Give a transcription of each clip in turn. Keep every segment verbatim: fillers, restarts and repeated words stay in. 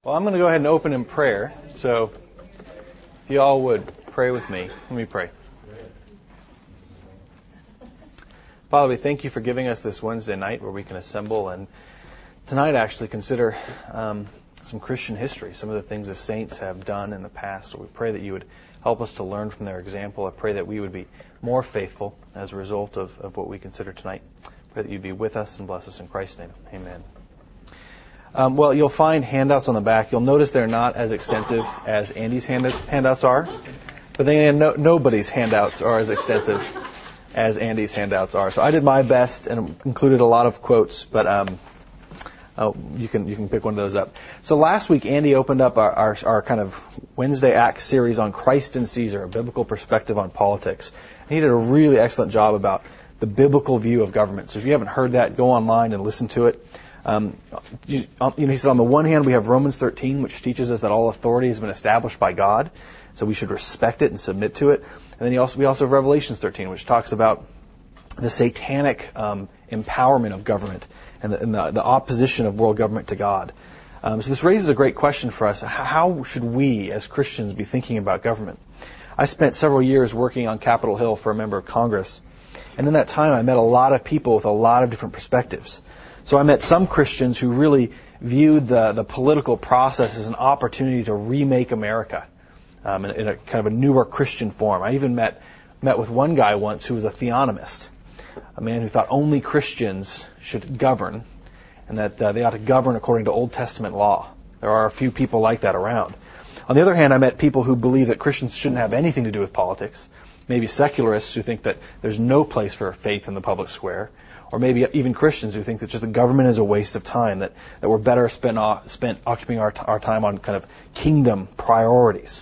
Well, I'm going to go ahead and open in prayer. So if you all would pray with me. Let me pray. Father, we thank you for giving us this Wednesday night where we can assemble and tonight actually consider um, some Christian history, some of the things the saints have done in the past. So we pray that you would help us to learn from their example. I pray that we would be more faithful as a result of, of what we consider tonight. I pray that you'd be with us and bless us in Christ's name. Amen. Um, well, you'll find handouts on the back. You'll notice they're not as extensive as Andy's handouts, handouts are. But then no, nobody's handouts are as extensive as Andy's handouts are. So I did my best and included a lot of quotes, but um, oh, you can you can pick one of those up. So last week, Andy opened up our, our, our kind of Wednesday Acts series on Christ and Caesar, a biblical perspective on politics. And he did a really excellent job about the biblical view of government. So if you haven't heard that, go online and listen to it. Um, you, you know, he said on the one hand we have Romans thirteen, which teaches us that all authority has been established by God, so we should respect it and submit to it. And then he also, we also have Revelation thirteen, which talks about the satanic um, empowerment of government and, the, and the, the opposition of world government to God. Um, so this raises a great question for us: how should we, as Christians, be thinking about government? I spent several years working on Capitol Hill for a member of Congress, and in that time I met a lot of people with a lot of different perspectives. So I met some Christians who really viewed the, the political process as an opportunity to remake America um, in, in a kind of a newer Christian form. I even met met with one guy once who was a theonomist, a man who thought only Christians should govern and that uh, they ought to govern according to Old Testament law. There are a few people like that around. On the other hand, I met people who believe that Christians shouldn't have anything to do with politics, maybe secularists who think that there's no place for faith in the public square, or maybe even Christians who think that just the government is a waste of time, that, that we're better spent, spent occupying our, our time on kind of kingdom priorities.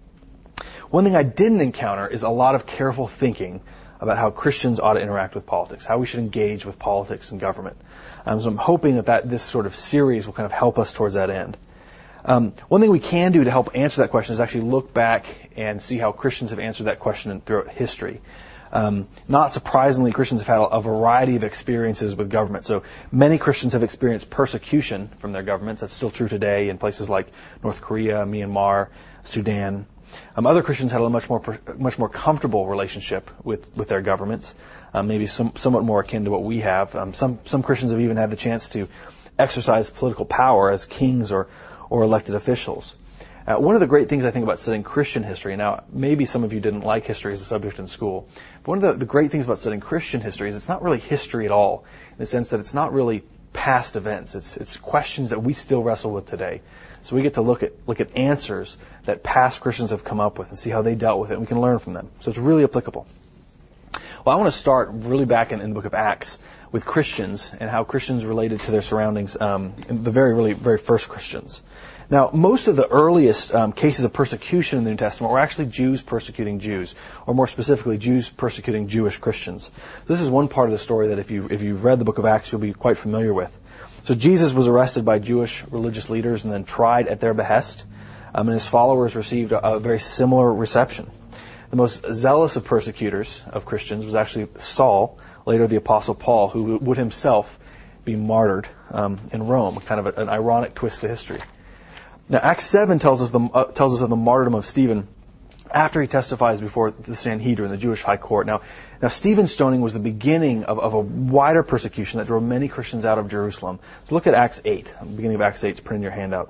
One thing I didn't encounter is a lot of careful thinking about how Christians ought to interact with politics, how we should engage with politics and government. Um, so I'm hoping that, that this sort of series will kind of help us towards that end. Um, one thing we can do to help answer that question is actually look back and see how Christians have answered that question throughout history. Um, not surprisingly, Christians have had a, a variety of experiences with government. So many Christians have experienced persecution from their governments. That's still true today in places like North Korea, Myanmar, Sudan. Um, other Christians had a much more much more comfortable relationship with, with their governments, um, maybe some, somewhat more akin to what we have. Um, some some Christians have even had the chance to exercise political power as kings or or elected officials. Uh, one of the great things I think about studying Christian history, now maybe some of you didn't like history as a subject in school, but one of the, the great things about studying Christian history is it's not really history at all, in the sense that it's not really past events. It's it's questions that we still wrestle with today. So we get to look at look at answers that past Christians have come up with and see how they dealt with it, and we can learn from them. So it's really applicable. Well, I want to start really back in, in the book of Acts with Christians and how Christians related to their surroundings, um, the very, really, very first Christians. Now, most of the earliest um, cases of persecution in the New Testament were actually Jews persecuting Jews, or more specifically, Jews persecuting Jewish Christians. This is one part of the story that if you if you've read the book of Acts, you'll be quite familiar with. So Jesus was arrested by Jewish religious leaders and then tried at their behest, um, and his followers received a, a very similar reception. The most zealous of persecutors of Christians was actually Saul, later the Apostle Paul, who would himself be martyred um, in Rome, kind of a, an ironic twist to history. Now, Acts seven tells us, the, uh, tells us of the martyrdom of Stephen after he testifies before the Sanhedrin, the Jewish high court. Now, now Stephen's stoning was the beginning of, of a wider persecution that drove many Christians out of Jerusalem. So look at Acts eight, the beginning of Acts eight, it's printed in your handout.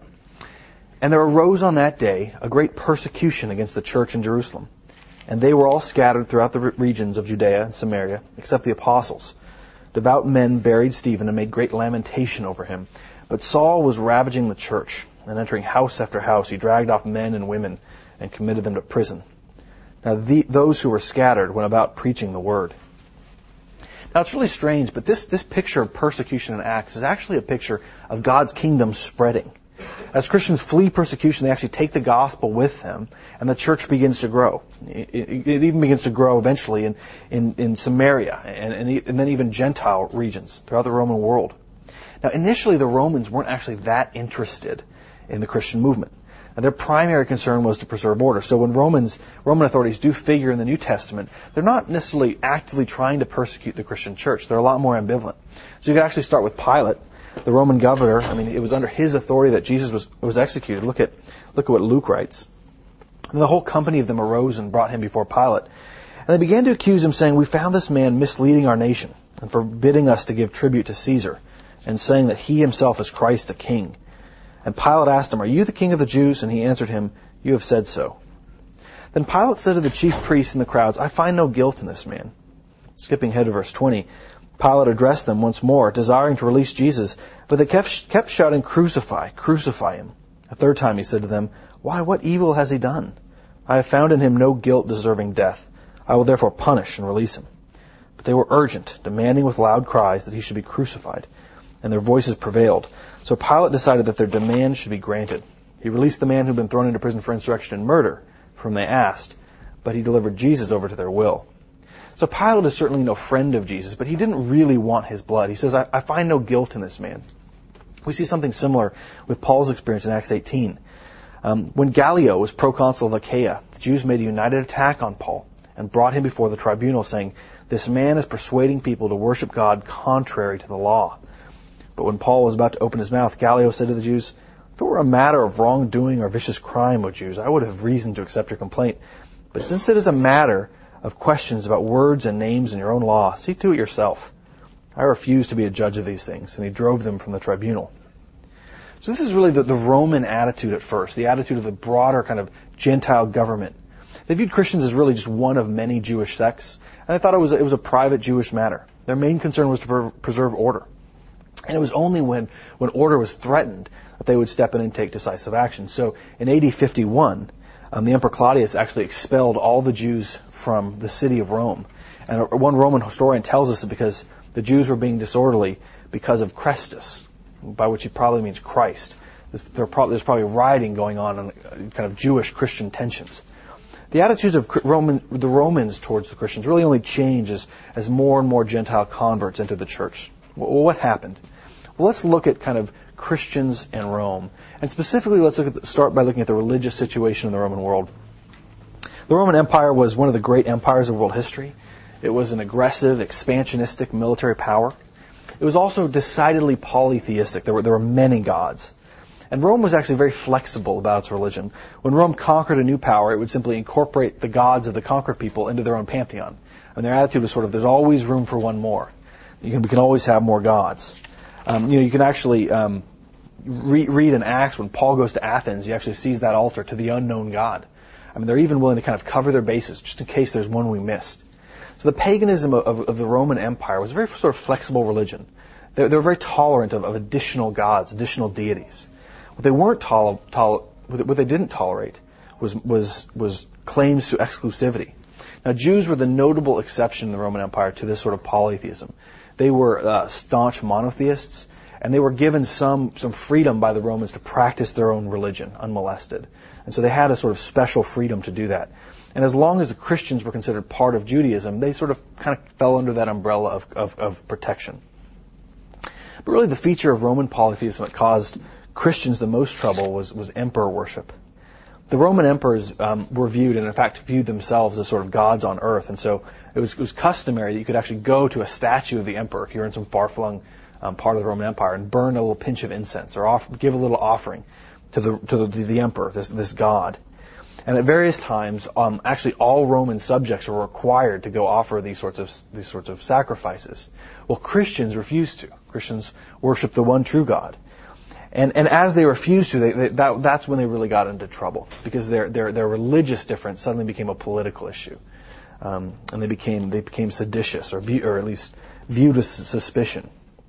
And there arose on that day a great persecution against the church in Jerusalem. And they were all scattered throughout the regions of Judea and Samaria, except the apostles. Devout men buried Stephen and made great lamentation over him. But Saul was ravaging the church, and entering house after house, he dragged off men and women and committed them to prison. Now the, those who were scattered went about preaching the word. Now it's really strange, but this, this picture of persecution in Acts is actually a picture of God's kingdom spreading. As Christians flee persecution, they actually take the gospel with them, and the church begins to grow. It, it, it even begins to grow eventually in, in, in Samaria and, and, and then even Gentile regions throughout the Roman world. Now initially the Romans weren't actually that interested in the Christian movement. And their primary concern was to preserve order. So when Romans, Roman authorities do figure in the New Testament, they're not necessarily actively trying to persecute the Christian church. They're a lot more ambivalent. So you could actually start with Pilate. the Roman governor, I mean, it was under his authority that Jesus was, was executed. Look at, look at what Luke writes. And the whole company of them arose and brought him before Pilate. And they began to accuse him, saying, "We found this man misleading our nation and forbidding us to give tribute to Caesar, and saying that he himself is Christ the King." And Pilate asked him, "Are you the king of the Jews?" And he answered him, "You have said so." Then Pilate said to the chief priests and the crowds, "I find no guilt in this man." Skipping ahead to verse twenty, Pilate addressed them once more, desiring to release Jesus, but they kept, kept shouting, "Crucify, crucify him." A third time he said to them, "Why, what evil has he done? I have found in him no guilt deserving death. I will therefore punish and release him." But they were urgent, demanding with loud cries that he should be crucified, and their voices prevailed. So Pilate decided that their demand should be granted. He released the man who had been thrown into prison for insurrection and murder, for whom they asked, but he delivered Jesus over to their will. So Pilate is certainly no friend of Jesus, but he didn't really want his blood. He says, I, I find no guilt in this man. We see something similar with Paul's experience in Acts eighteen. Um, when Gallio was proconsul of Achaia, the Jews made a united attack on Paul and brought him before the tribunal, saying, "This man is persuading people to worship God contrary to the law." But when Paul was about to open his mouth, Gallio said to the Jews, "If it were a matter of wrongdoing or vicious crime, O Jews, I would have reason to accept your complaint. But since it is a matter of questions about words and names in your own law, see to it yourself. I refuse to be a judge of these things." And he drove them from the tribunal. So this is really the, the Roman attitude at first, the attitude of the broader kind of Gentile government. They viewed Christians as really just one of many Jewish sects, and they thought it was, it was a private Jewish matter. Their main concern was to per- preserve order. And it was only when, when order was threatened that they would step in and take decisive action. So in A D fifty-one, um, the Emperor Claudius actually expelled all the Jews from the city of Rome. And one Roman historian tells us that because the Jews were being disorderly because of Christus, by which he probably means Christ. There's, there probably, there's probably rioting going on and kind of Jewish-Christian tensions. The attitudes of Roman, the Romans towards the Christians really only change as, as more and more Gentile converts entered the church. Well, what happened? Well, let's look at kind of Christians and Rome. And specifically, let's look at the, start by looking at the religious situation in the Roman world. The Roman Empire was one of the great empires of world history. It was an aggressive, expansionistic military power. It was also decidedly polytheistic. There were, there were many gods. And Rome was actually very flexible about its religion. When Rome conquered a new power, it would simply incorporate the gods of the conquered people into their own pantheon. And their attitude was sort of, there's always room for one more. You can, we can always have more gods. Um, you know, you can actually um, re- read in Acts when Paul goes to Athens, he actually sees that altar to the unknown God. I mean, they're even willing to kind of cover their bases just in case there's one we missed. So the paganism of, of, of the Roman Empire was a very sort of flexible religion. They, they were very tolerant of, of additional gods, additional deities. What they weren't tol- tol- what they didn't tolerate was was was claims to exclusivity. Now, Jews were the notable exception in the Roman Empire to this sort of polytheism. They were uh, staunch monotheists, and they were given some some freedom by the Romans to practice their own religion unmolested. And so they had a sort of special freedom to do that. And as long as the Christians were considered part of Judaism, they sort of kind of fell under that umbrella of, of, of protection. But really the feature of Roman polytheism that caused Christians the most trouble was, was emperor worship. The Roman emperors um, were viewed, and in fact viewed themselves as sort of gods on earth. And so it was, it was customary that you could actually go to a statue of the emperor if you were in some far-flung um, part of the Roman Empire and burn a little pinch of incense or offer, give a little offering to the to the, to the emperor, this this god. And at various times, um, actually all Roman subjects were required to go offer these sorts of these sorts of sacrifices. Well, Christians refused to. Christians worship the one true God. And and as they refused to, they, they, that, that's when they really got into trouble, because their their their religious difference suddenly became a political issue, um, and they became they became seditious, or view, or at least viewed with suspicion.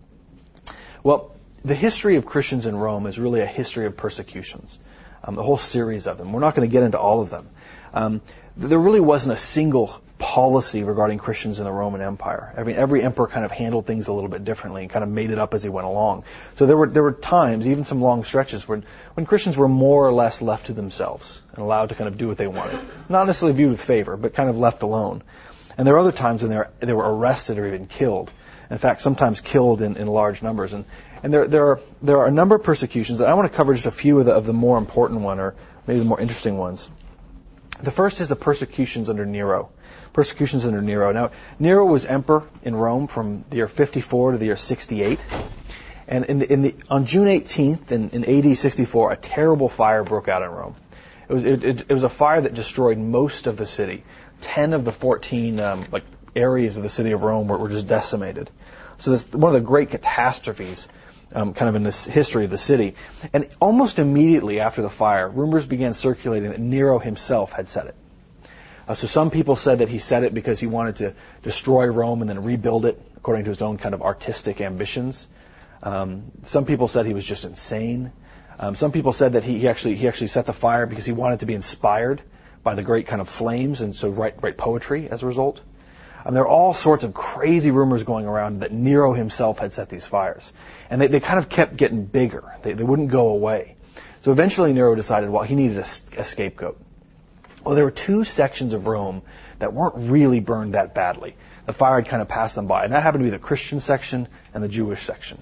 Well, the history of Christians in Rome is really a history of persecutions, um, the whole series of them. We're not going to get into all of them. Um, there really wasn't a single policy regarding Christians in the Roman Empire. Every every emperor kind of handled things a little bit differently and kind of made it up as he went along. So there were there were times, even some long stretches, when when Christians were more or less left to themselves and allowed to kind of do what they wanted. Not necessarily viewed with favor, but kind of left alone. And there were other times when they were they were arrested or even killed. In fact, sometimes killed in, in large numbers. And and there there are there are a number of persecutions. I want to cover just a few of the of the more important one, or maybe the more interesting ones. The first is the persecutions under Nero. Persecutions under Nero. Now, Nero was emperor in Rome from the year fifty-four to the year sixty-eight. And in the, in the, on June eighteenth in, in A D sixty-four, a terrible fire broke out in Rome. It was it, it, it was a fire that destroyed most of the city. Ten of the fourteen um, like areas of the city of Rome were, were just decimated. So this one of the great catastrophes, um, kind of in this history of the city. And almost immediately after the fire, rumors began circulating that Nero himself had set it. Uh, so some people said that he set it because he wanted to destroy Rome and then rebuild it according to his own kind of artistic ambitions. Um, some people said he was just insane. Um, some people said that he, he actually he actually set the fire because he wanted to be inspired by the great kind of flames and so write write poetry as a result. Um, there are all sorts of crazy rumors going around that Nero himself had set these fires, and they, they kind of kept getting bigger. They, they wouldn't go away. So eventually Nero decided, well, he needed a, a scapegoat. Well, there were two sections of Rome that weren't really burned that badly. The fire had kind of passed them by, and that happened to be the Christian section and the Jewish section.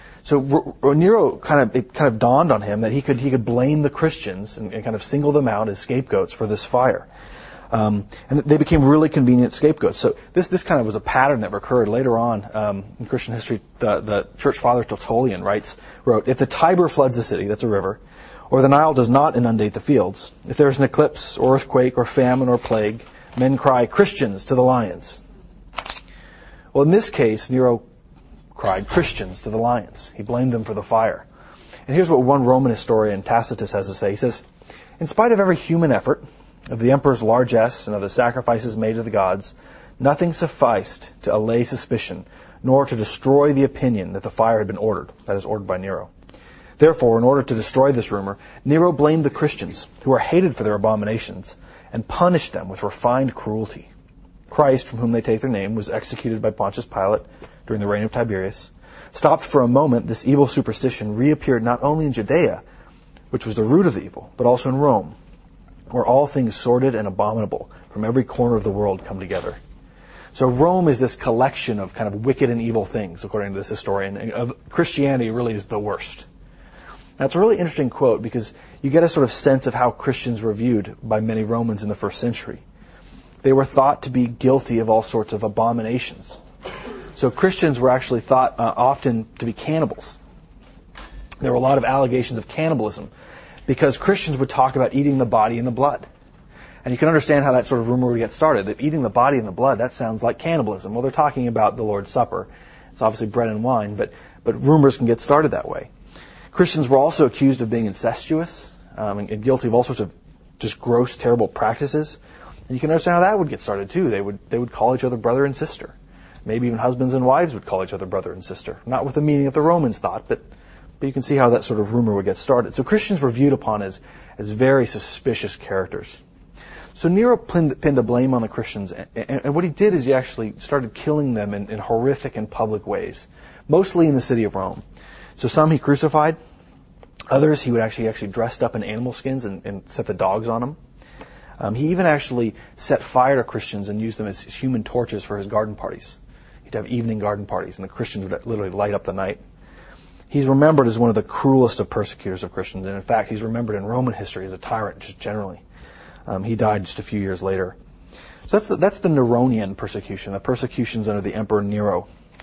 So R- Nero kind of it kind of dawned on him that he could he could blame the Christians and, and kind of single them out as scapegoats for this fire, um, and they became really convenient scapegoats. So this this kind of was a pattern that recurred later on um, in Christian history. The, the church father Tertullian writes wrote, "If the Tiber floods the city, that's a river, or the Nile does not inundate the fields, if there is an eclipse or earthquake or famine or plague, men cry, 'Christians to the lions.'" Well, in this case, Nero cried Christians to the lions. He blamed them for the fire. And here's what one Roman historian, Tacitus, has to say. He says, "In spite of every human effort, of the emperor's largesse and of the sacrifices made to the gods, nothing sufficed to allay suspicion, nor to destroy the opinion that the fire had been ordered," that is, ordered by Nero. "Therefore, in order to destroy this rumor, Nero blamed the Christians, who are hated for their abominations, and punished them with refined cruelty. Christ, from whom they take their name, was executed by Pontius Pilate during the reign of Tiberius. Stopped for a moment, this evil superstition reappeared not only in Judea, which was the root of the evil, but also in Rome, where all things sordid and abominable from every corner of the world come together." So Rome is this collection of kind of wicked and evil things, according to this historian. And Christianity really is the worst. That's a really interesting quote because you get a sort of sense of how Christians were viewed by many Romans in the first century. They were thought to be guilty of all sorts of abominations. So Christians were actually thought uh, often to be cannibals. There were a lot of allegations of cannibalism because Christians would talk about eating the body and the blood. And you can understand how that sort of rumor would get started, that eating the body and the blood, that sounds like cannibalism. Well, they're talking about the Lord's Supper. It's obviously bread and wine, but, but rumors can get started that way. Christians were also accused of being incestuous um, and, and guilty of all sorts of just gross, terrible practices. And you can understand how that would get started too. They would they would call each other brother and sister. Maybe even husbands and wives would call each other brother and sister. Not with the meaning that the Romans thought, but but you can see how that sort of rumor would get started. So Christians were viewed upon as as very suspicious characters. So Nero pinned, pinned the blame on the Christians, and, and, and what he did is he actually started killing them in, in horrific and public ways, mostly in the city of Rome. So some he crucified, others he would actually he actually dressed up in animal skins and, and set the dogs on them. Um, he even actually set fire to Christians and used them as human torches for his garden parties. He'd have evening garden parties, and the Christians would literally light up the night. He's remembered as one of the cruelest of persecutors of Christians, and in fact, he's remembered in Roman history as a tyrant, just generally. Um, he died just a few years later. So that's the, that's the Neronian persecution, the persecutions under the Emperor Nero.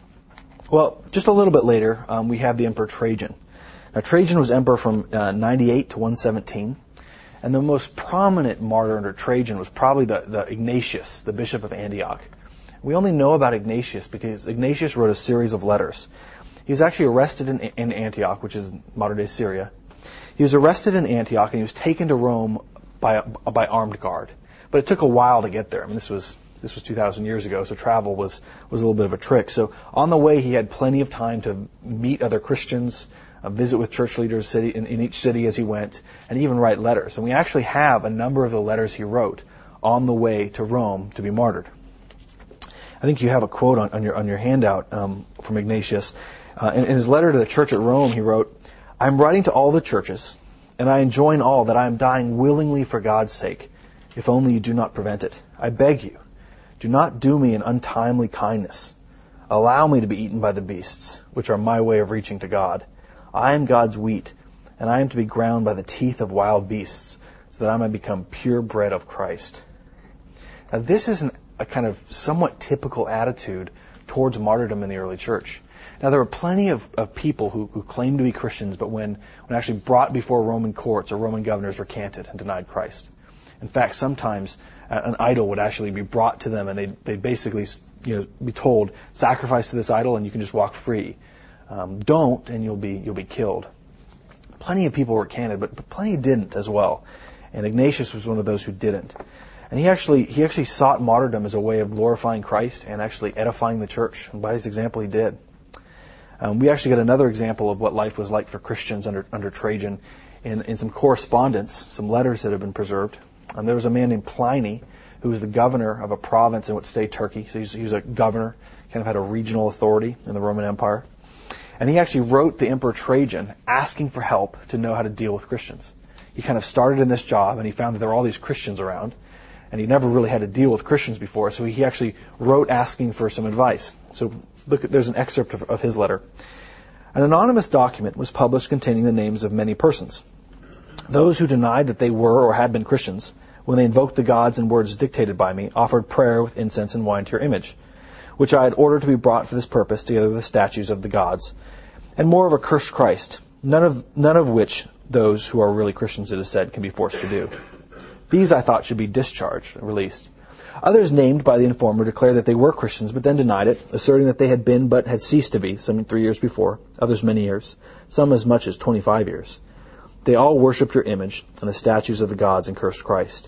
Well, just a little bit later, um, we have the Emperor Trajan. Now, Trajan was emperor from uh, ninety-eight to one seventeen. And the most prominent martyr under Trajan was probably the, the Ignatius, the bishop of Antioch. We only know about Ignatius because Ignatius wrote a series of letters. He was actually arrested in, in Antioch, which is modern-day Syria. He was arrested in Antioch and he was taken to Rome by by armed guard. But it took a while to get there. I mean, this was this was two thousand years ago, so travel was was a little bit of a trick. So on the way, he had plenty of time to meet other Christians, Uh, visit with church leaders city, in, in each city as he went, and even write letters. And we actually have a number of the letters he wrote on the way to Rome to be martyred. I think you have a quote on, on your on your handout um, from Ignatius. Uh, in, in his letter to the church at Rome, he wrote, "I am writing to all the churches, and I enjoin all that I am dying willingly for God's sake, if only you do not prevent it. I beg you, do not do me an untimely kindness. Allow me to be eaten by the beasts, which are my way of reaching to God. I am God's wheat, and I am to be ground by the teeth of wild beasts, so that I might become pure bread of Christ." Now, this is an, a kind of somewhat typical attitude towards martyrdom in the early church. Now, there were plenty of, of people who, who claimed to be Christians, but when, when actually brought before Roman courts or Roman governors, recanted and denied Christ. In fact, sometimes an idol would actually be brought to them, and they'd, they'd basically, you know, be told, sacrifice to this idol and you can just walk free. Um, don't, and you'll be you'll be killed. Plenty of people recanted, but, but plenty didn't as well. And Ignatius was one of those who didn't. And he actually he actually sought martyrdom as a way of glorifying Christ and actually edifying the church. And by his example, he did. Um, we actually get another example of what life was like for Christians under under Trajan in, in some correspondence, some letters that have been preserved. Um, there was a man named Pliny who was the governor of a province in what state Turkey. So he was, he was a governor, kind of had a regional authority in the Roman Empire. And he actually wrote the Emperor Trajan asking for help to know how to deal with Christians. He kind of started in this job, and he found that there were all these Christians around, and he never really had to deal with Christians before, so he actually wrote asking for some advice. So look, there's an excerpt of, of his letter. An anonymous document was published containing the names of many persons. Those who denied that they were or had been Christians, when they invoked the gods in words dictated by me, offered prayer with incense and wine to your image, which I had ordered to be brought for this purpose, together with the statues of the gods, and moreover cursed Christ, none of none of which those who are really Christians, it is said, can be forced to do. These I thought should be discharged, released. Others named by the informer declared that they were Christians, but then denied it, asserting that they had been but had ceased to be, some three years before, others many years, some as much as twenty-five years. They all worshipped your image and the statues of the gods and cursed Christ.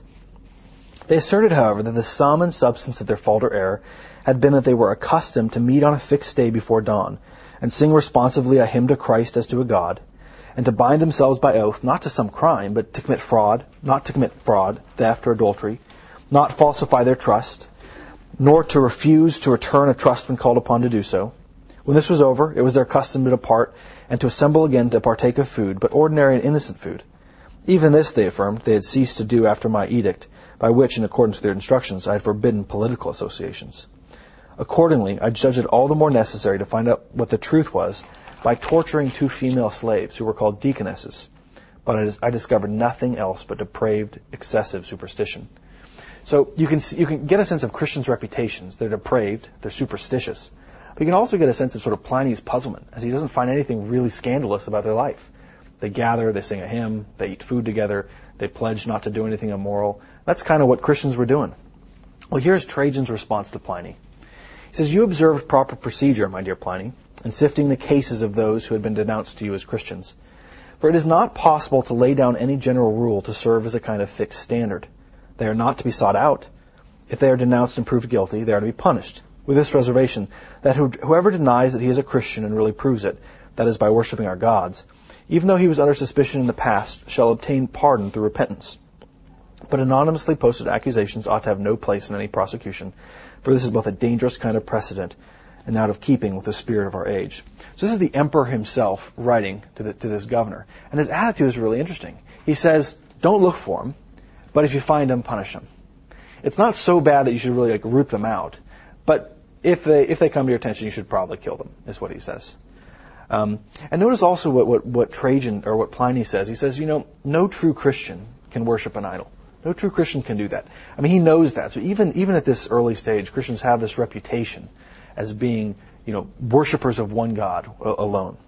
They asserted, however, that the sum and substance of their fault or error had been that they were accustomed to meet on a fixed day before dawn, and sing responsively a hymn to Christ as to a god, and to bind themselves by oath not to some crime, but to commit fraud, not to commit fraud, theft, or adultery, not falsify their trust, nor to refuse to return a trust when called upon to do so. When this was over, it was their custom to depart and to assemble again to partake of food, but ordinary and innocent food. Even this, they affirmed, they had ceased to do after my edict, by which, in accordance with their instructions, I had forbidden political associations. Accordingly, I judged it all the more necessary to find out what the truth was by torturing two female slaves who were called deaconesses. But I discovered nothing else but depraved, excessive superstition. So you can you can get a sense of Christians' reputations. They're depraved, they're superstitious. But you can also get a sense of sort of Pliny's puzzlement, as he doesn't find anything really scandalous about their life. They gather, they sing a hymn, they eat food together, they pledge not to do anything immoral. That's kind of what Christians were doing. Well, here's Trajan's response to Pliny. He says, you observed proper procedure, my dear Pliny, in sifting the cases of those who had been denounced to you as Christians. For it is not possible to lay down any general rule to serve as a kind of fixed standard. They are not to be sought out. If they are denounced and proved guilty, they are to be punished, with this reservation, that whoever denies that he is a Christian and really proves it, that is by worshiping our gods, even though he was under suspicion in the past, shall obtain pardon through repentance. But anonymously posted accusations ought to have no place in any prosecution, for this is both a dangerous kind of precedent and out of keeping with the spirit of our age. So this is the emperor himself writing to, the, to this governor. And his attitude is really interesting. He says, don't look for him, but if you find him, punish him. It's not so bad that you should really like root them out, but if they if they come to your attention, you should probably kill them, is what he says. Um, and notice also what, what, what Trajan, or what Pliny says. He says, you know, no true Christian can worship an idol. No true Christian can do that. I mean, he knows that. So even even at this early stage, Christians have this reputation as being, you know, worshipers of one God alone.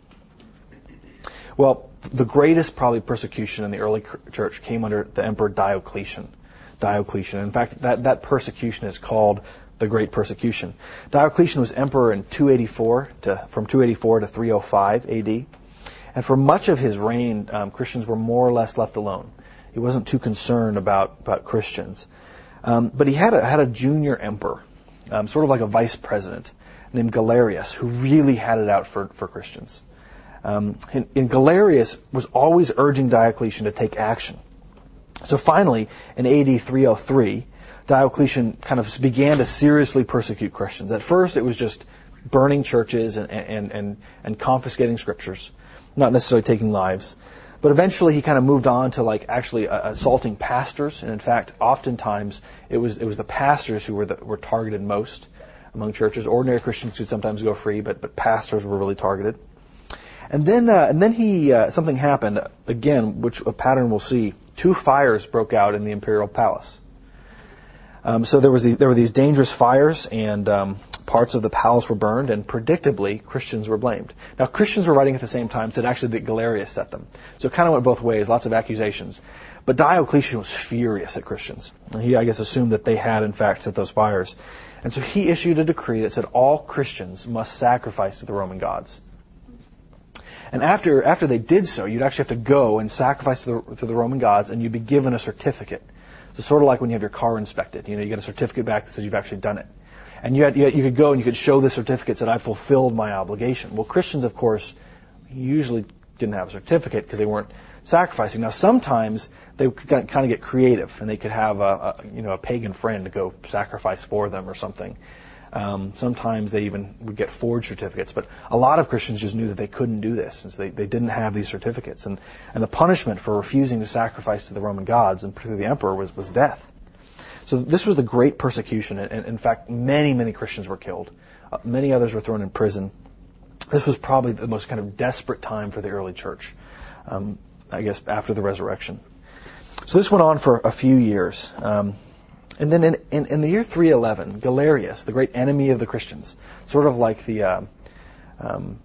Well, the greatest probably persecution in the early church came under the Emperor Diocletian. Diocletian. In fact, that, that persecution is called the Great Persecution. Diocletian was emperor in two eighty-four to from two eighty-four to three oh five A D, and for much of his reign, um, Christians were more or less left alone. He wasn't too concerned about about Christians, um, but he had a had a junior emperor, um, sort of like a vice president, named Galerius, who really had it out for for Christians. Um, and, and Galerius was always urging Diocletian to take action. So finally, in A D three oh three, Diocletian kind of began to seriously persecute Christians. At first, it was just burning churches and and and, and confiscating scriptures, not necessarily taking lives. But eventually, he kind of moved on to like actually uh, assaulting pastors, and in fact, oftentimes it was it was the pastors who were the, were targeted most among churches. Ordinary Christians could sometimes go free, but but pastors were really targeted. And then uh, and then he uh, something happened again, which a pattern we'll see. Two fires broke out in the imperial palace. Um, so there was the, there were these dangerous fires, and um, parts of the palace were burned, and predictably Christians were blamed. Now Christians were writing at the same time said actually that Galerius set them. So it kind of went both ways, lots of accusations. But Diocletian was furious at Christians. And he, I guess, assumed that they had in fact set those fires. And so he issued a decree that said all Christians must sacrifice to the Roman gods. And after after they did so, you'd actually have to go and sacrifice to the, to the Roman gods, and you'd be given a certificate. So sort of like when you have your car inspected, you know, you get a certificate back that says you've actually done it. And you, had, you, had, you could go and you could show the certificate that I fulfilled my obligation. Well, Christians, of course, usually didn't have a certificate because they weren't sacrificing. Now, sometimes they would kind of get creative, and they could have a, a you know a pagan friend to go sacrifice for them or something. Um, sometimes they even would get forged certificates, but a lot of Christians just knew that they couldn't do this, since they, they didn't have these certificates. And, and the punishment for refusing to sacrifice to the Roman gods, and particularly the emperor, was, was death. So this was the great persecution, and, and in fact, many, many Christians were killed. Uh, many others were thrown in prison. This was probably the most kind of desperate time for the early church, um, I guess, after the resurrection. So this went on for a few years. Um, And then in, in, in the year three eleven, Galerius, the great enemy of the Christians, sort of like the uh, um,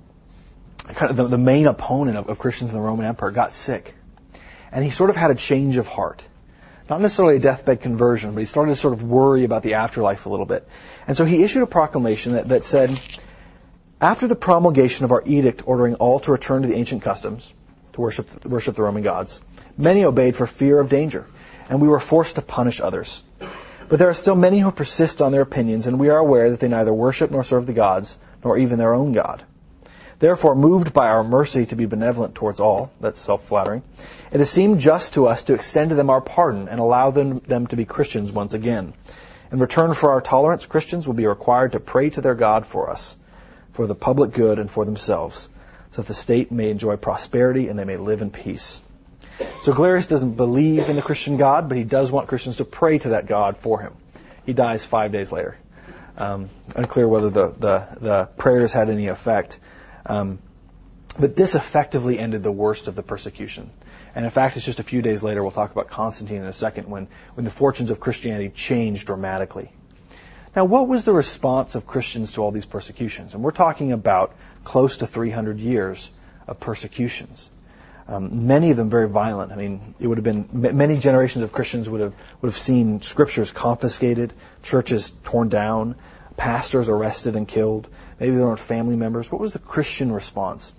kind of the, the main opponent of, of Christians in the Roman Empire, got sick. And he sort of had a change of heart. Not necessarily a deathbed conversion, but he started to sort of worry about the afterlife a little bit. And so he issued a proclamation that, that said, after the promulgation of our edict ordering all to return to the ancient customs, to worship, worship the Roman gods, many obeyed for fear of danger, and we were forced to punish others. But there are still many who persist on their opinions, and we are aware that they neither worship nor serve the gods, nor even their own God. Therefore, moved by our mercy to be benevolent towards all, that's self-flattering, it has seemed just to us to extend to them our pardon and allow them, them to be Christians once again. In return for our tolerance, Christians will be required to pray to their God for us, for the public good and for themselves, so that the state may enjoy prosperity and they may live in peace. So Galerius doesn't believe in the Christian God, but he does want Christians to pray to that God for him. He dies five days later. Um, unclear whether the, the, the prayers had any effect. Um, but this effectively ended the worst of the persecution. And in fact, it's just a few days later, we'll talk about Constantine in a second, when, when the fortunes of Christianity changed dramatically. Now, what was the response of Christians to all these persecutions? And we're talking about close to three hundred years of persecutions. Um, many of them very violent. I mean, it would have been many generations of Christians would have would have seen scriptures confiscated, churches torn down, pastors arrested and killed, maybe their own family members. What was the Christian response?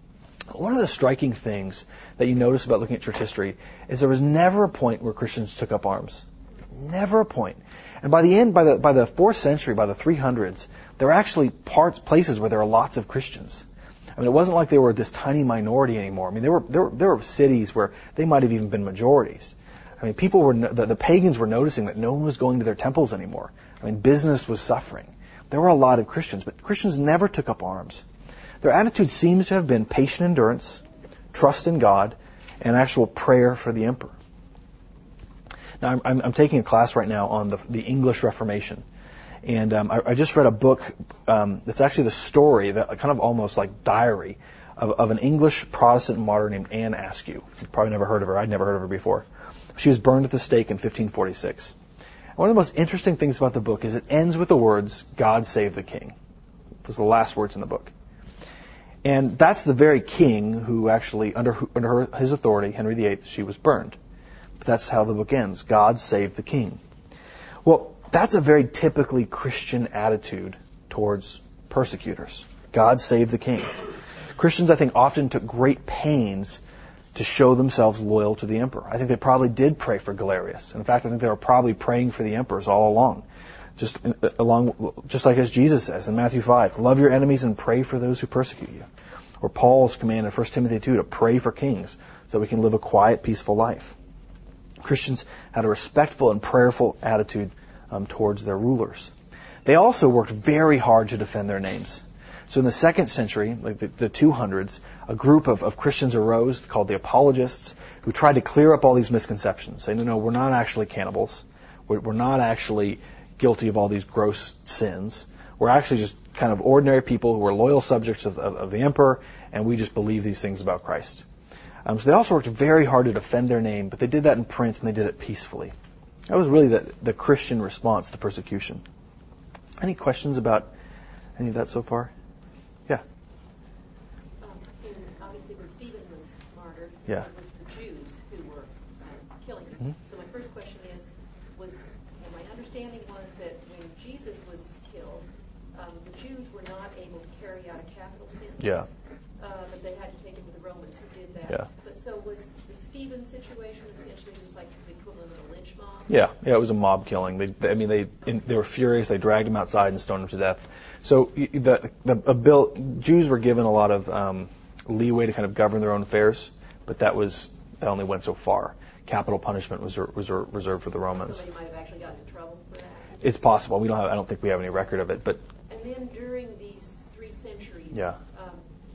One of the striking things that you notice about looking at church history is there was never a point where Christians took up arms. Never a point. And by the end, by the by the fourth century, by the three hundreds, there were actually parts, places where there were lots of Christians. I mean, it wasn't like they were this tiny minority anymore. I mean, there were there were, there were cities where they might have even been majorities. I mean, people were the, the pagans were noticing that no one was going to their temples anymore. I mean, business was suffering. There were a lot of Christians, but Christians never took up arms. Their attitude seems to have been patient endurance, trust in God, and actual prayer for the emperor. Now, I'm, I'm, I'm taking a class right now on the, the English Reformation. And um, I, I just read a book um, that's actually the story, that kind of almost like diary, of, of an English Protestant martyr named Anne Askew. You've probably never heard of her. I'd never heard of her before. She was burned at the stake in fifteen forty-six. And one of the most interesting things about the book is it ends with the words, "God save the king." Those are the last words in the book. And that's the very king who actually, under, under her, his authority, Henry the Eighth, she was burned. But that's how the book ends. God save the king. Well, that's a very typically Christian attitude towards persecutors. God save the king. Christians, I think, often took great pains to show themselves loyal to the emperor. I think they probably did pray for Galerius. In fact, I think they were probably praying for the emperors all along. Just along, just like as Jesus says in Matthew five, love your enemies and pray for those who persecute you. Or Paul's command in First Timothy two to pray for kings so that we can live a quiet, peaceful life. Christians had a respectful and prayerful attitude um, towards their rulers. They also worked very hard to defend their names. So in the second century, like the, the two hundreds, a group of, of Christians arose called the Apologists, who tried to clear up all these misconceptions, saying, no, no, we're not actually cannibals. We're, we're not actually guilty of all these gross sins. We're actually just kind of ordinary people who are loyal subjects of, of, of the emperor, and we just believe these things about Christ. Um, so they also worked very hard to defend their name, but they did that in print and they did it peacefully. that was really the, the Christian response to persecution. Any questions about any of that so far? Yeah. Um, in, obviously, when Stephen was martyred, Yeah. it was the Jews who were uh, killing him. Mm-hmm. So my first question is, was well, my understanding was that when Jesus was killed, um, the Jews were not able to carry out a capital sentence. Yeah. Uh, but they had to take it to the Romans who did that. Yeah. But so was the Stephen situation essentially just like the equivalent of a lynch mob? Yeah, yeah, it was a mob killing. They, they I mean, they in, they were furious. They dragged him outside and stoned him to death. So the the a bill, Jews were given a lot of um, leeway to kind of govern their own affairs, but that was that only went so far. Capital punishment was was reserved for the Romans. Somebody might have actually gotten in trouble for that. It's possible. We don't have. I don't think we have any record of it, but. And then during these three centuries, Yeah. um,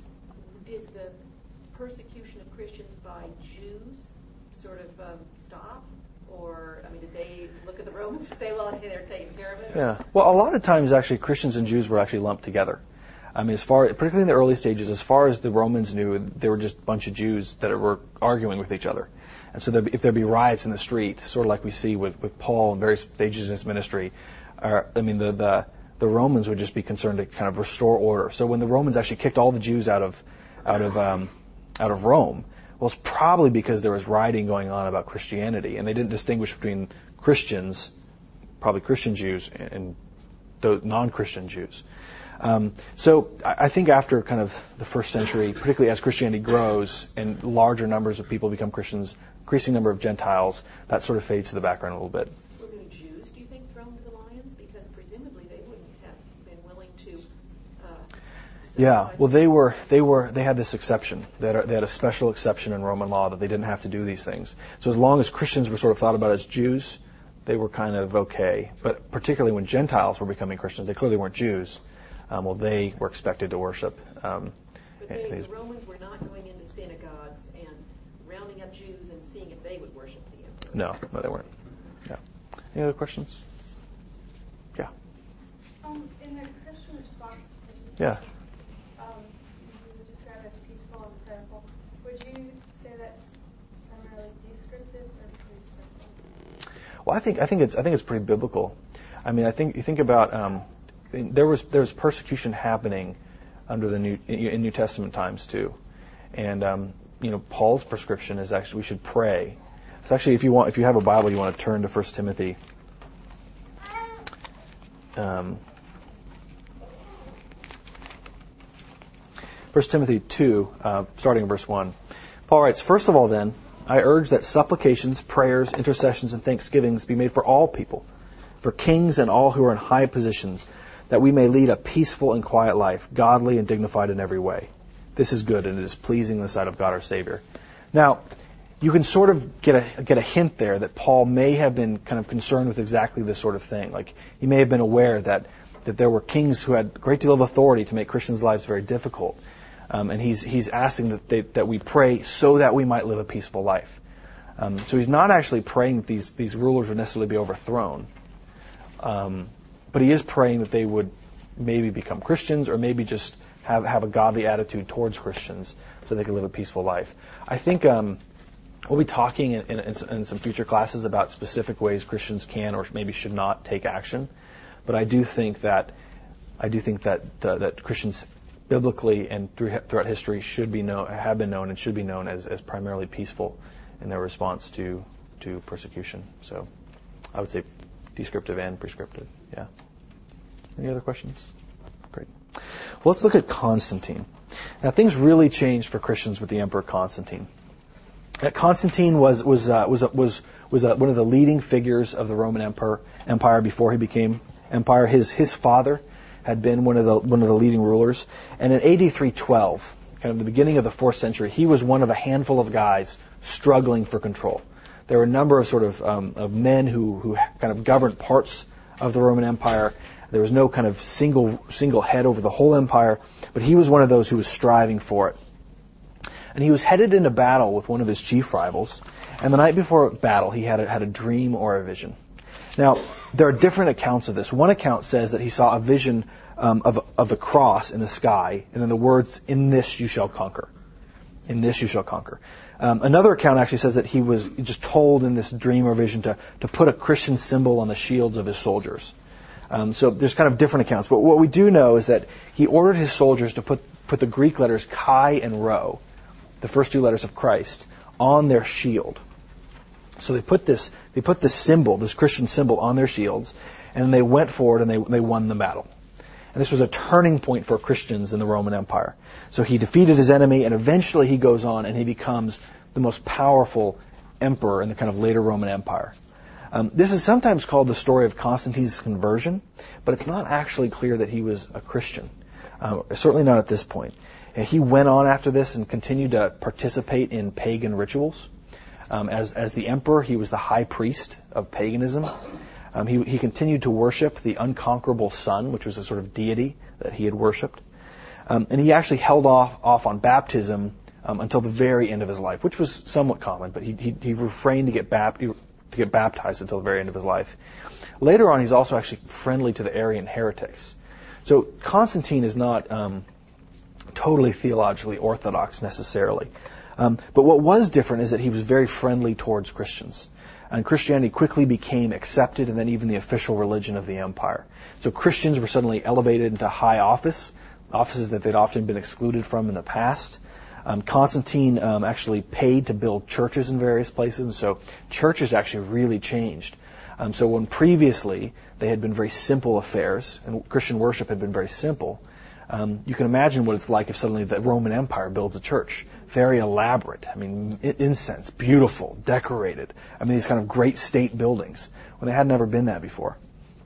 did the persecution of Christians by Jews sort of um, stop? Or, I mean, did they look at the Romans and say, well, hey, they're taking care of it? Yeah. Well, a lot of times, actually, Christians and Jews were actually lumped together. I mean, as far, particularly in the early stages, as far as the Romans knew, they were just a bunch of Jews that were arguing with each other. And so there'd be, if there'd be riots in the street, sort of like we see with, with Paul in various stages in his ministry, uh, I mean, the, the the Romans would just be concerned to kind of restore order. So when the Romans actually kicked all the Jews out of out of um, out of Rome, well, it's probably because there was rioting going on about Christianity, and they didn't distinguish between Christians, probably Christian Jews, and the non-Christian Jews. Um, so I think after kind of the first century, particularly as Christianity grows and larger numbers of people become Christians, increasing number of Gentiles, that sort of fades to the background a little bit. Were the Jews, do you think, thrown to the lions? Because presumably they wouldn't have been willing to. Uh, yeah, well, they were they were they had this exception. They had, a, they had a special exception in Roman law that they didn't have to do these things. So as long as Christians were sort of thought about as Jews, they were kind of okay. But particularly when Gentiles were becoming Christians, they clearly weren't Jews. Um, well, they were expected to worship. Um, but they, the Romans were not going into synagogues and rounding up Jews and seeing if they would worship the emperor. No, no, they weren't. Yeah. Any other questions? Yeah. Um, in the Christian response to persecution, Yeah. um, you would describe it as peaceful and prayerful. Would you say that's primarily descriptive or prescriptive? Well, I think I think it's I think it's pretty biblical. I mean, I think you think about. Um, There was there was persecution happening under the new in New Testament times too, and um, you know Paul's prescription is actually we should pray. It's actually if you want if you have a Bible you want to turn to First Timothy. Um, First Timothy two, uh, starting in verse one. Paul writes, "First of all, then, I urge that supplications, prayers, intercessions, and thanksgivings be made for all people, for kings and all who are in high positions, that we may lead a peaceful and quiet life, godly and dignified in every way. This is good, and it is pleasing in the sight of God our Savior." Now, you can sort of get a get a hint there that Paul may have been kind of concerned with exactly this sort of thing. Like, he may have been aware that, that there were kings who had a great deal of authority to make Christians' lives very difficult. Um, and he's he's asking that they, that we pray so that we might live a peaceful life. Um, so he's not actually praying that these, these rulers would necessarily be overthrown. Um, But he is praying that they would maybe become Christians or maybe just have, have a godly attitude towards Christians so they can live a peaceful life. I think um, we'll be talking in, in, in some future classes about specific ways Christians can or maybe should not take action. But I do think that I do think that uh, that Christians biblically and through, throughout history should be known, have been known, and should be known as, as primarily peaceful in their response to to persecution. So I would say descriptive and prescriptive. Yeah. Any other questions? Great. Well, let's look at Constantine. Now, things really changed for Christians with the Emperor Constantine. Now, Constantine was was uh, was was was uh, one of the leading figures of the Roman Empire Empire before he became empire. His his father had been one of the one of the leading rulers, and in A D three twelve, kind of the beginning of the fourth century, he was one of a handful of guys struggling for control. There were a number of sort of um, of men who who kind of governed parts of the Roman Empire. There was no kind of single single head over the whole empire, but he was one of those who was striving for it. And he was headed into battle with one of his chief rivals, and the night before battle, he had a, had a dream or a vision. Now, there are different accounts of this. One account says that he saw a vision um, of, of the cross in the sky, and then the words, "In this you shall conquer." In this you shall conquer. Um, another account actually says that he was just told in this dream or vision to, to put a Christian symbol on the shields of his soldiers. Um, so there's kind of different accounts. But what we do know is that he ordered his soldiers to put, put the Greek letters chi and rho, the first two letters of Christ, on their shield. So they put this they put this symbol, this Christian symbol, on their shields, and they went forward and they they won the battle. And this was a turning point for Christians in the Roman Empire. So he defeated his enemy, and eventually he goes on and he becomes the most powerful emperor in the kind of later Roman Empire. Um, this is sometimes called the story of Constantine's conversion, but it's not actually clear that he was a Christian. Um, certainly not at this point. He went on after this and continued to participate in pagan rituals. Um, as, as the emperor, he was the high priest of paganism. Um, he, he continued to worship the unconquerable sun, which was a sort of deity that he had worshipped. Um, and he actually held off, off on baptism um, until the very end of his life, which was somewhat common, but he, he, he refrained to get, bap- to get baptized until the very end of his life. Later on, he's also actually friendly to the Arian heretics. So Constantine is not um, totally theologically orthodox necessarily. Um, but what was different is that he was very friendly towards Christians. And Christianity quickly became accepted and then even the official religion of the empire. So Christians were suddenly elevated into high office, offices that they'd often been excluded from in the past. Um, Constantine um, actually paid to build churches in various places, and so churches actually really changed. Um, so when previously they had been very simple affairs, and Christian worship had been very simple, Um, you can imagine what it's like if suddenly the Roman Empire builds a church. Very elaborate. I mean, incense, beautiful, decorated. I mean, these kind of great state buildings when they had never been that before.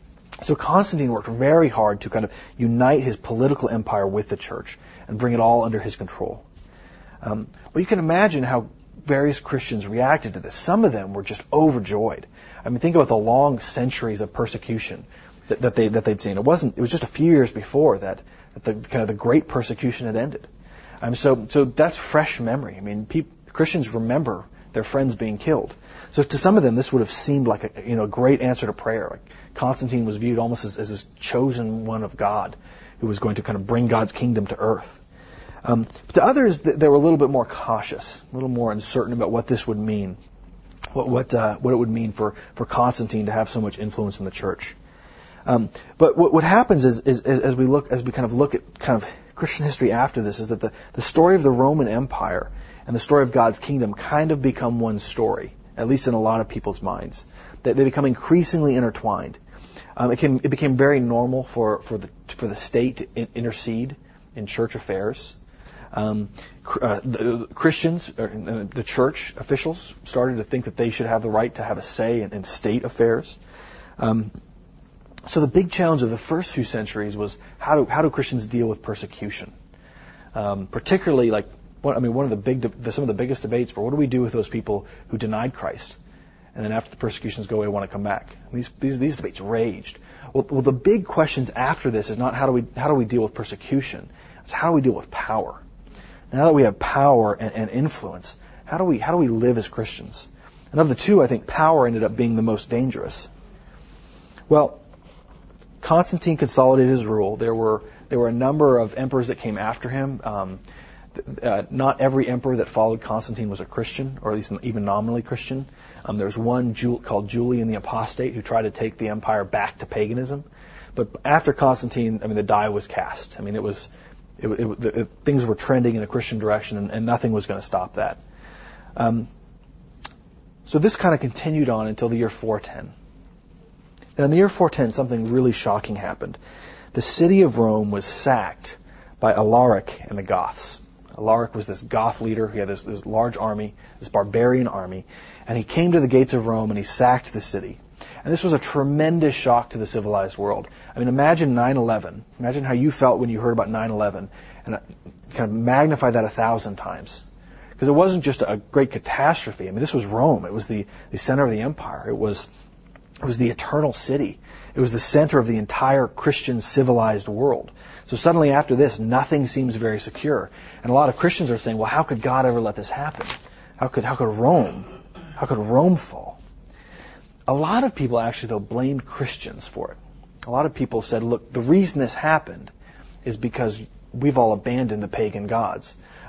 So Constantine worked very hard to kind of unite his political empire with the church and bring it all under his control. Um, well, you can imagine how various Christians reacted to this. Some of them were just overjoyed. I mean, think about the long centuries of persecution that, that they that they'd seen. It wasn't. It was just a few years before that. That the kind of the great persecution had ended. Um, so, so that's fresh memory. I mean, people, Christians remember their friends being killed. So to some of them, this would have seemed like a you know great answer to prayer. Like Constantine was viewed almost as, as this chosen one of God, who was going to kind of bring God's kingdom to earth. Um, but to others, they were a little bit more cautious, a little more uncertain about what this would mean, what what uh, what it would mean for for Constantine to have so much influence in the church. Um, but what, what happens is, is, is, as we look, as we kind of look at kind of Christian history after this, is that the, the story of the Roman Empire and the story of God's kingdom kind of become one story, at least in a lot of people's minds. That they become increasingly intertwined. Um, it, came, it became very normal for, for the for the state to in, intercede in church affairs. Um, uh, the, the Christians, or the church officials, started to think that they should have the right to have a say in, in state affairs. Um, So the big challenge of the first few centuries was how do how do Christians deal with persecution? Um, particularly, like what, I mean, one of the big the, some of the biggest debates were what do we do with those people who denied Christ, and then after the persecutions go away, want to come back? These these these debates raged. Well, well, the big questions after this is not how do we how do we deal with persecution? It's how do we deal with power? Now that we have power and, and influence, how do we how do we live as Christians? And of the two, I think power ended up being the most dangerous. Well, Constantine consolidated his rule. There were there were a number of emperors that came after him. Um, uh, not every emperor that followed Constantine was a Christian, or at least even nominally Christian. Um, there was one Ju- called Julian the Apostate who tried to take the empire back to paganism. But after Constantine, I mean, the die was cast. I mean, it was it, it, it, things were trending in a Christian direction, and, and nothing was going to stop that. Um, so this kind of continued on until the year four ten. And in the year four ten, something really shocking happened. The city of Rome was sacked by Alaric and the Goths. Alaric was this Goth leader. He had this, this large army, this barbarian army, and he came to the gates of Rome and he sacked the city. And this was a tremendous shock to the civilized world. I mean, imagine nine eleven. Imagine how you felt when you heard about nine eleven, and kind of magnify that a thousand times. Because it wasn't just a great catastrophe. I mean, this was Rome. It was the, the center of the empire. It was It was the eternal city. It was the center of the entire Christian civilized world. So suddenly after this, nothing seems very secure. And a lot of Christians are saying, well, how could God ever let this happen? How could, how could Rome, how could Rome fall? A lot of people actually, though, blamed Christians for it. A lot of people said, look, the reason this happened is because we've all abandoned the pagan gods.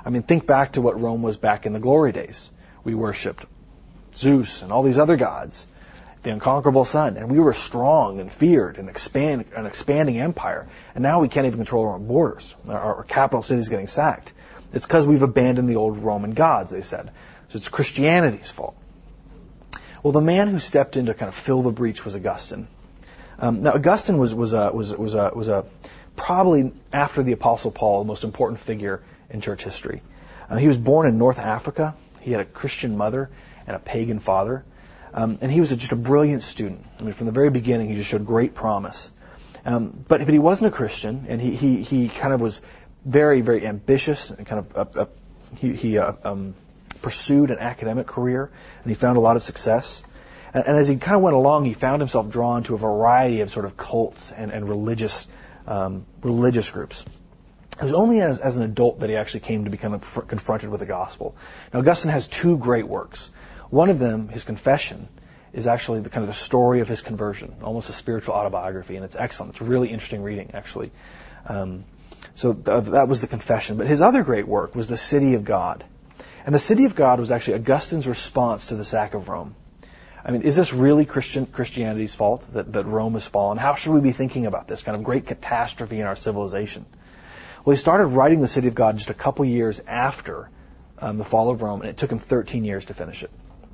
I mean, think back to what Rome was back in the glory days. We worshipped Zeus and all these other gods, the unconquerable sun, and we were strong and feared and expand an expanding empire. And now we can't even control our own borders. Our, our capital city is getting sacked. It's because we've abandoned the old Roman gods, they said. So it's Christianity's fault. Well, the man who stepped in to kind of fill the breach was Augustine. Um, now, Augustine was was a, was was a, was a probably after the Apostle Paul, the most important figure in church history. Uh, he was born in North Africa. He had a Christian mother and a pagan father, um, and he was a, just a brilliant student. I mean, from the very beginning, he just showed great promise. Um, but but he wasn't a Christian, and he he he kind of was very very ambitious and kind of uh, uh, he he. Uh, um, pursued an academic career, and he found a lot of success. And, and as he kind of went along, he found himself drawn to a variety of sort of cults and, and religious um, religious groups. It was only as, as an adult that he actually came to be kind of fr- confronted with the gospel. Now, Augustine has two great works. One of them, his Confession, is actually the kind of the story of his conversion, almost a spiritual autobiography, and it's excellent. It's really interesting reading, actually. Um, so th- that was the Confession. But his other great work was the City of God. And the City of God was actually Augustine's response to the sack of Rome. I mean, is this really Christian Christianity's fault that, that Rome has fallen? How should we be thinking about this kind of great catastrophe in our civilization? Well, he started writing the City of God just a couple years after um, the fall of Rome, and it took him thirteen years to finish it.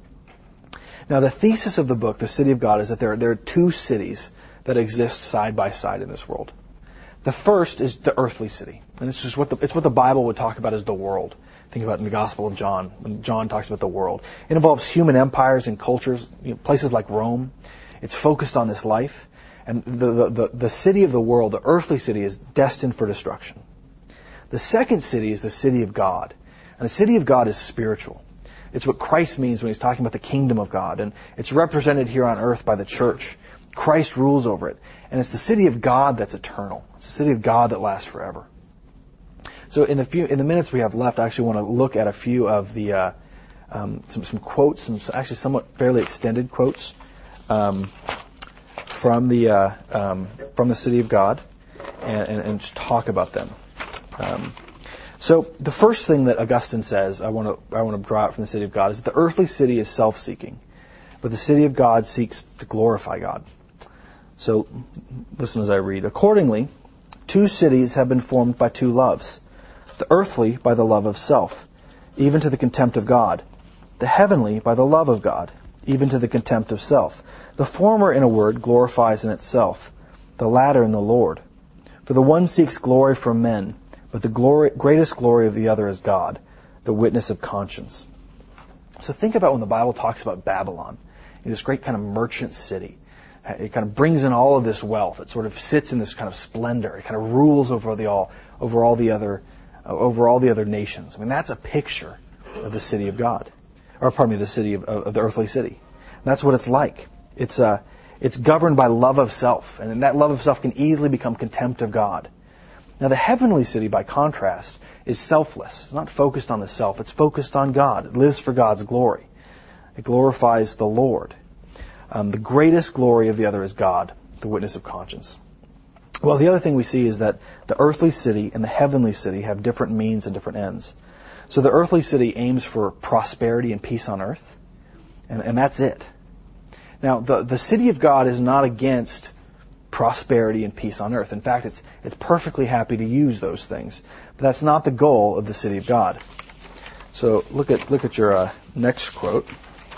Now, the thesis of the book, The City of God, is that there are, there are two cities that exist side by side in this world. The first is the earthly city, and it's just what the, it's what the Bible would talk about as the world. Think about it in the Gospel of John, when John talks about the world. It involves human empires and cultures, you know, places like Rome. It's focused on this life. And the, the, the, the city of the world, the earthly city, is destined for destruction. The second city is the city of God. And the city of God is spiritual. It's what Christ means when he's talking about the kingdom of God. And it's represented here on earth by the church. Christ rules over it. And it's the city of God that's eternal. It's the city of God that lasts forever. So in the few in the minutes we have left, I actually want to look at a few of the uh, um, some some quotes, some actually somewhat fairly extended quotes um, from the uh, um, from the City of God, and, and, and just talk about them. Um, so the first thing that Augustine says, I want to I want to draw out from the City of God, is that the earthly city is self-seeking, but the City of God seeks to glorify God. So listen as I read. Accordingly, two cities have been formed by two loves. The earthly by the love of self, even to the contempt of God. The heavenly by the love of God, even to the contempt of self. The former, in a word, glorifies in itself, the latter in the Lord. For the one seeks glory from men, but the glory, greatest glory of the other is God, the witness of conscience. So think about when the Bible talks about Babylon, this great kind of merchant city. It kind of brings in all of this wealth. It sort of sits in this kind of splendor. It kind of rules over the all, over all the other over all the other nations. I mean, that's a picture of the city of God. Or, pardon me, the city of, of the earthly city. And that's what it's like. It's uh, it's governed by love of self. And that love of self can easily become contempt of God. Now, the heavenly city, by contrast, is selfless. It's not focused on the self. It's focused on God. It lives for God's glory. It glorifies the Lord. Um, the greatest glory of the other is God, the witness of conscience. Well, the other thing we see is that the earthly city and the heavenly city have different means and different ends. So the earthly city aims for prosperity and peace on earth, and, and that's it. Now, the, the city of God is not against prosperity and peace on earth. In fact, it's it's perfectly happy to use those things. But that's not the goal of the city of God. So look at look at your uh, next quote.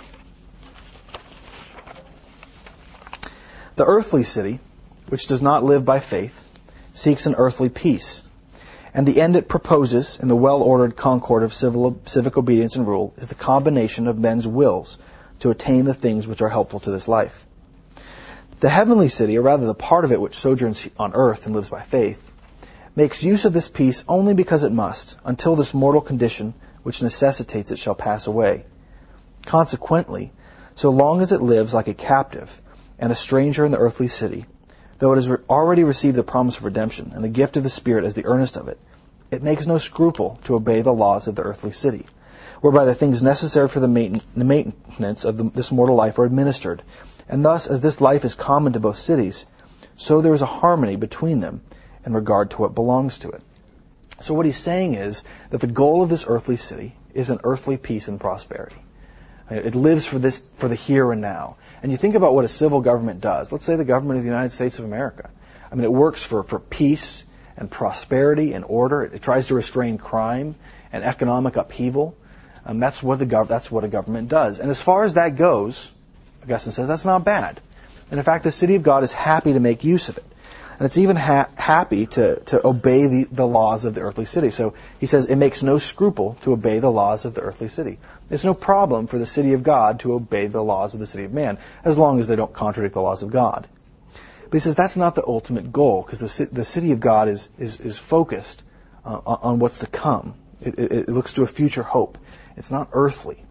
The earthly city, which does not live by faith, seeks an earthly peace. And the end it proposes in the well-ordered concord of civil, civic obedience and rule is the combination of men's wills to attain the things which are helpful to this life. The heavenly city, or rather the part of it which sojourns on earth and lives by faith, makes use of this peace only because it must, until this mortal condition which necessitates it shall pass away. Consequently, so long as it lives like a captive and a stranger in the earthly city, though it has already received the promise of redemption and the gift of the Spirit as the earnest of it, it makes no scruple to obey the laws of the earthly city, whereby the things necessary for the maintenance of the, this mortal life are administered. And thus, as this life is common to both cities, so there is a harmony between them in regard to what belongs to it. So what he's saying is that the goal of this earthly city is an earthly peace and prosperity. It lives for this, for the here and now. And you think about what a civil government does. Let's say the government of the United States of America. I mean, it works for, for peace and prosperity and order. It, it tries to restrain crime and economic upheaval. Um, that's what the gov- that's what a government does. And as far as that goes, Augustine says that's not bad. And in fact, the city of God is happy to make use of it. And it's even ha- happy to, to obey the, the laws of the earthly city. So he says it makes no scruple to obey the laws of the earthly city. There's no problem for the city of God to obey the laws of the city of man, as long as they don't contradict the laws of God. But he says that's not the ultimate goal, because the, the city of God is, is, is focused uh, on what's to come. It, it, it looks to a future hope. It's not earthly.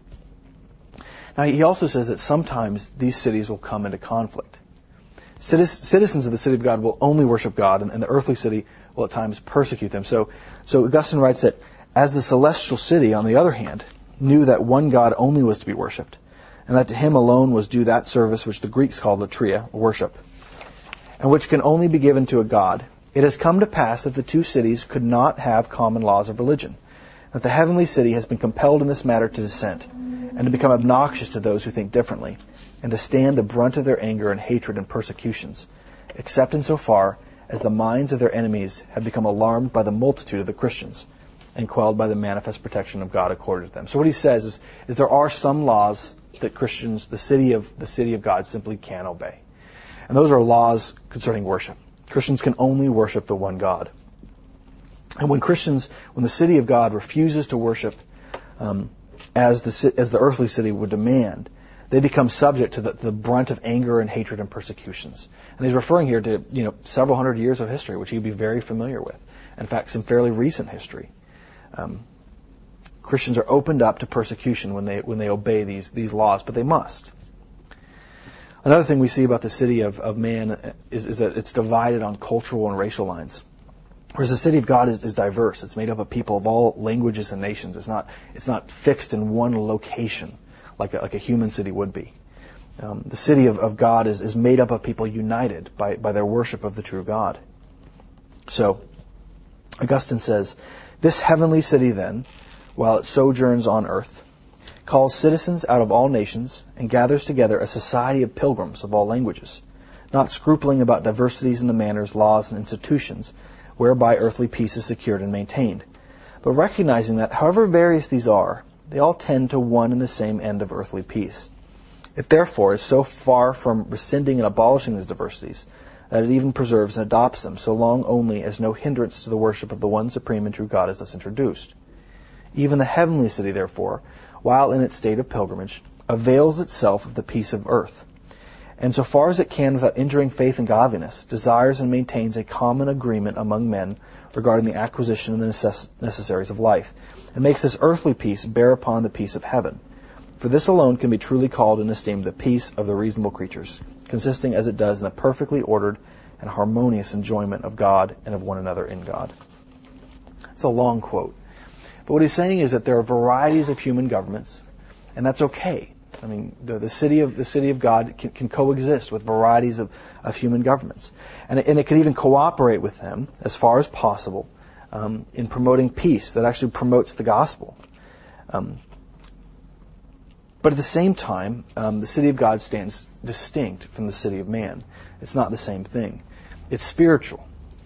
Now, he also says that sometimes these cities will come into conflict. Citizens of the city of God will only worship God, and the earthly city will at times persecute them. So, so Augustine writes that as the celestial city, on the other hand, knew that one God only was to be worshipped, and that to him alone was due that service which the Greeks called latria, worship, and which can only be given to a God, it has come to pass that the two cities could not have common laws of religion, that the heavenly city has been compelled in this matter to dissent, and to become obnoxious to those who think differently, and to stand the brunt of their anger and hatred and persecutions, except in so far as the minds of their enemies have become alarmed by the multitude of the Christians, and quelled by the manifest protection of God accorded to them. So what he says is, is there are some laws that Christians, the city of the city of God, simply can't obey. And those are laws concerning worship. Christians can only worship the one God. And when Christians, when the city of God refuses to worship um, as the as the earthly city would demand, they become subject to the, the brunt of anger and hatred and persecutions. And he's referring here to, you know, several hundred years of history, which he'd be very familiar with. In fact, some fairly recent history. Um, Christians are opened up to persecution when they when they obey these these laws, but they must. Another thing we see about the city of, of man is, is that it's divided on cultural and racial lines. Whereas the city of God is, is diverse. It's made up of people of all languages and nations. It's not it's not fixed in one location like a, like a human city would be. Um, the city of, of God is, is made up of people united by, by their worship of the true God. So, Augustine says, this heavenly city then, while it sojourns on earth, calls citizens out of all nations and gathers together a society of pilgrims of all languages, not scrupling about diversities in the manners, laws, and institutions whereby earthly peace is secured and maintained, but recognizing that however various these are, they all tend to one and the same end of earthly peace. It therefore is so far from rescinding and abolishing these diversities that it even preserves and adopts them, so long only as no hindrance to the worship of the one supreme and true God is thus introduced. Even the heavenly city, therefore, while in its state of pilgrimage, avails itself of the peace of earth, and so far as it can without injuring faith and godliness, desires and maintains a common agreement among men regarding the acquisition of the necess- necessaries of life, and makes this earthly peace bear upon the peace of heaven. For this alone can be truly called and esteemed the peace of the reasonable creatures, consisting as it does in the perfectly ordered and harmonious enjoyment of God and of one another in God. It's a long quote. But what he's saying is that there are varieties of human governments, and that's okay. I mean, the, the city of the city of God can, can coexist with varieties of, of human governments, and it, and it can even cooperate with them as far as possible um, in promoting peace that actually promotes the gospel. Um, but at the same time, um, the city of God stands distinct from the city of man. It's not the same thing. It's spiritual.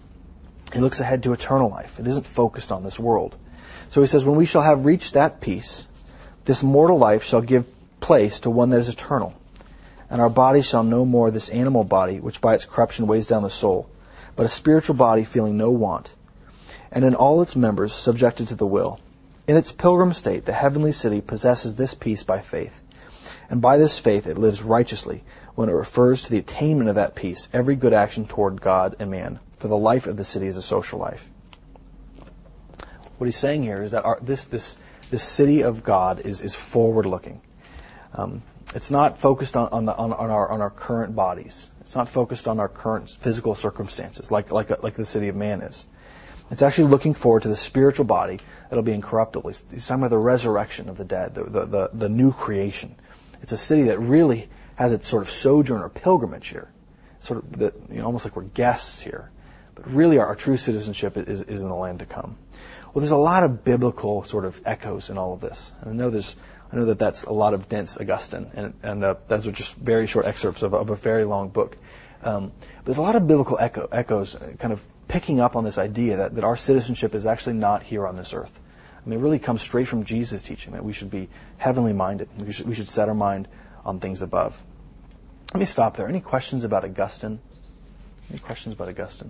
It looks ahead to eternal life. It isn't focused on this world. So he says, when we shall have reached that peace, this mortal life shall give place to one that is eternal, and our body shall no more this animal body, which by its corruption weighs down the soul, but a spiritual body feeling no want, and in all its members subjected to the will. In its pilgrim state, the heavenly city possesses this peace by faith, and by this faith it lives righteously when it refers to the attainment of that peace, every good action toward God and man, for the life of the city is a social life. What he's saying here is that our, this this this city of God is is forward-looking. Um, it's not focused on, on, the, on, on our on our current bodies. It's not focused on our current physical circumstances, like like like the city of man is. It's actually looking forward to the spiritual body that'll be incorruptible. He's, he's talking about the resurrection of the dead, the, the the the new creation. It's a city that really has its sort of sojourn or pilgrimage here, sort of the, you know, almost like we're guests here. But really, our, our true citizenship is is in the land to come. Well, there's a lot of biblical sort of echoes in all of this. And I know there's, I know that that's a lot of dense Augustine, and, and uh, those are just very short excerpts of, of a very long book. Um, there's a lot of biblical echo, echoes, uh, kind of picking up on this idea that, that our citizenship is actually not here on this earth. I mean, it really comes straight from Jesus' teaching that we should be heavenly minded. We should, we should set our mind on things above. Let me stop there. Any questions about Augustine? Any questions about Augustine?